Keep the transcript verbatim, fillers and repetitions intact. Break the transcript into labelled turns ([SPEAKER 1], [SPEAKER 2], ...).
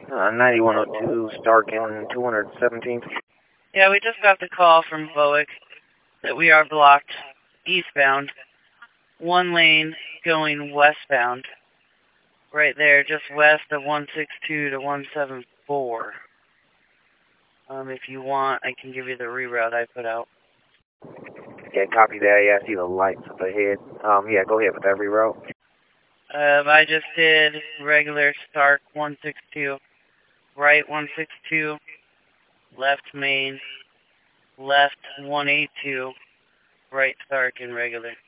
[SPEAKER 1] Uh, ninety-one oh two, Stark in two hundred seventeenth.
[SPEAKER 2] Yeah, we just got the call from Bowick that we are blocked eastbound. One lane going westbound. Right there, just west of one six two to one seven four. Um, if you want, I can give you the reroute I put out.
[SPEAKER 1] Yeah, copy that. Yeah, I see the lights up ahead. Um, yeah, go ahead with that reroute.
[SPEAKER 2] Uh, I just did regular Stark one six two, right one six two, left main, left one eight two, right Stark and regular.